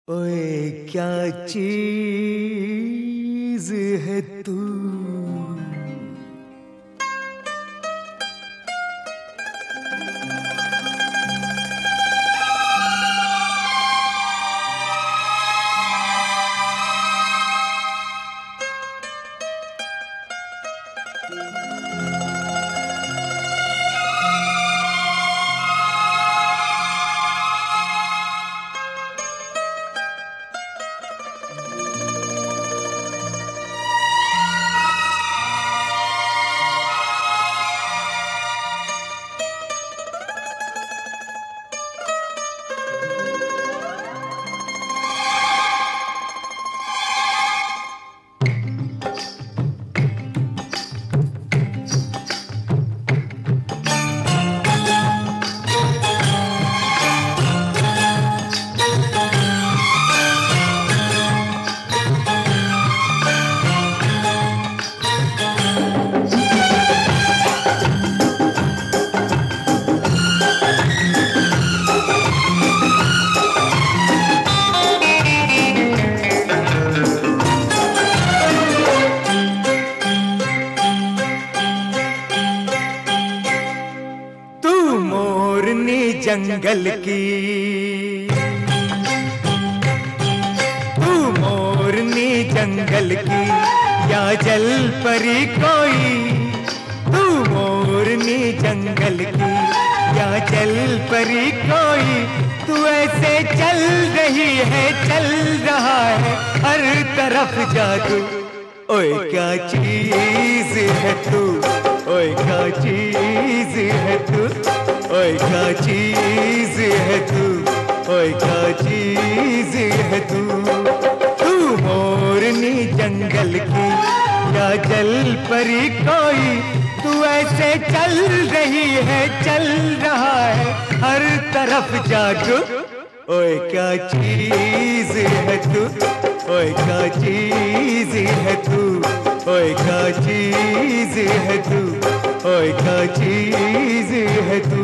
ओए क्या चीज है तू। जंगल की तू मोरनी जंगल की या जल परी कोई। तू मोरनी जंगल की या जल परी कोई। तू ऐसे चल रही है चल रहा है हर तरफ जादू। ओए क्या चीज है तू। ओए क्या चीज है तू। ओए क्या चीज है तू। ओए क्या चीज है तू। तू मोरनी जंगल की या जल परी कोई। तू ऐसे चल रही है चल रहा है हर तरफ जादू। ओए क्या चीज है तू। ओए क्या चीज है तू। ओए क्या चीज है तू। ओए क्या चीज है तू।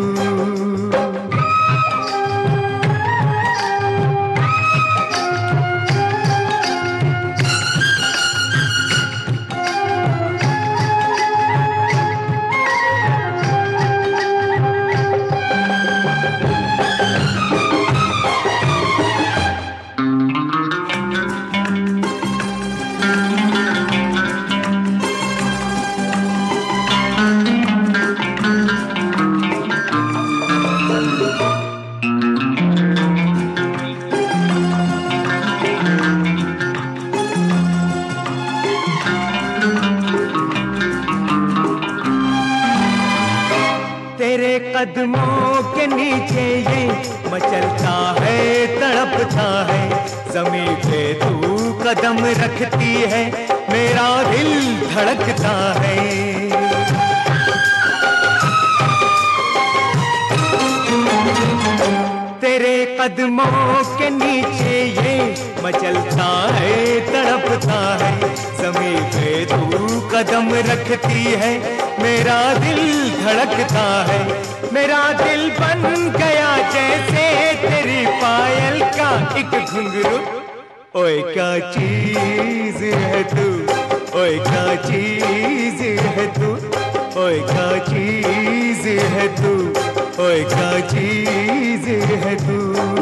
तेरे कदमों के नीचे ये मचलता है तड़पता है। ज़मीं पे तू कदम रखती है मेरा दिल धड़कता है। तेरे कदमों के नीचे ये मचलता है तड़पता है। ज़मीं पे तू कदम रखती है मेरा दिल धड़कता है। मेरा दिल बन गया जैसे तेरी पायल का एक घुंघरू। ओए क्या चीज है तू। ओए क्या चीज है तू। ओए क्या चीज है तू। ओए क्या चीज है तू।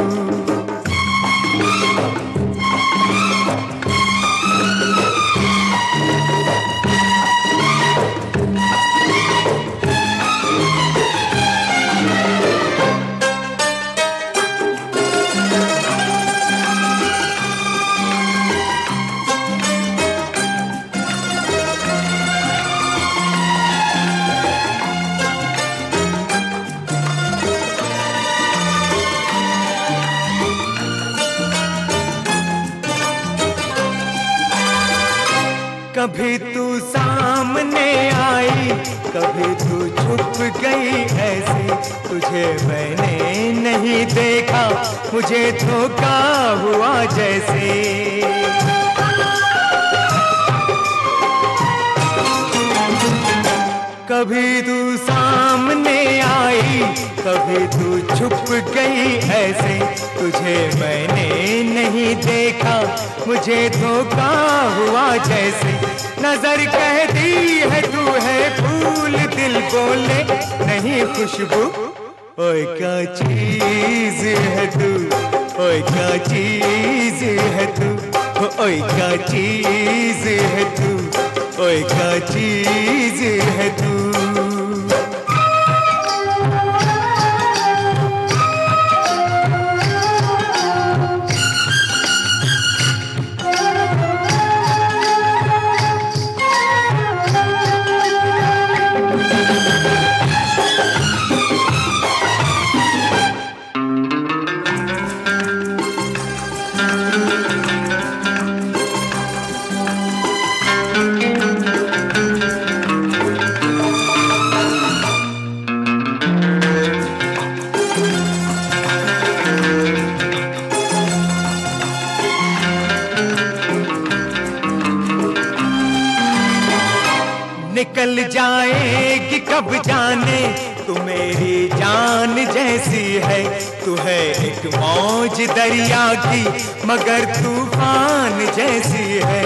कभी तू सामने आई कभी तू छुप गई ऐसे। तुझे मैंने नहीं देखा मुझे धोखा हुआ जैसे। कभी तू सामने आई कभी तू छुप गई ऐसे, तुझे मैंने नहीं देखा, मुझे धोखा हुआ जैसे। नजर कहती है तू है फूल, दिल बोले नहीं खुशबू। ओए क्या चीज है तू, ओए क्या चीज है तू, ओए क्या चीज है तू, ओए क्या चीज है तू। निकल जाएगी कब जाने, तू मेरी जान जैसी है। तू है एक मौज दरिया की, मगर तूफान जैसी है।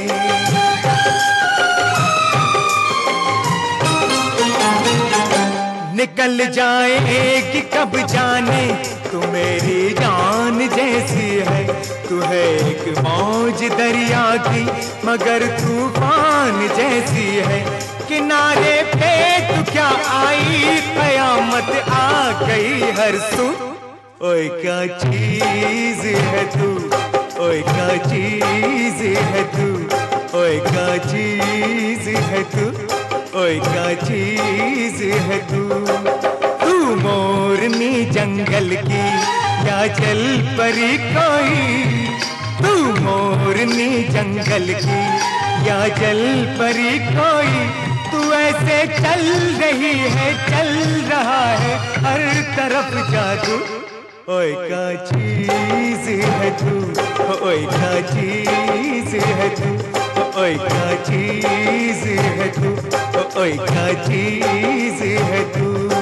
निकल जाएगी कब जाने, तू मेरी जान जैसी है। तू है एक मौज दरिया की, मगर तूफान जैसी है। किनारे पे तू क्या आई, कयामत आ गई हर सू। ओए क्या चीज है तू, ओए क्या चीज है तू, ओए क्या चीज है तू, ओए क्या चीज है तू। तू मोरनी जंगल की या जल परी कोई, तू मोरनी जंगल की या जल परी कोई। तू ऐसे चल रही है, चल रहा है हर तरफ जादू। ओए क्या चीज है तू, ओए क्या चीज है तू, ओए क्या चीज है तू, ओए क्या चीज है तू।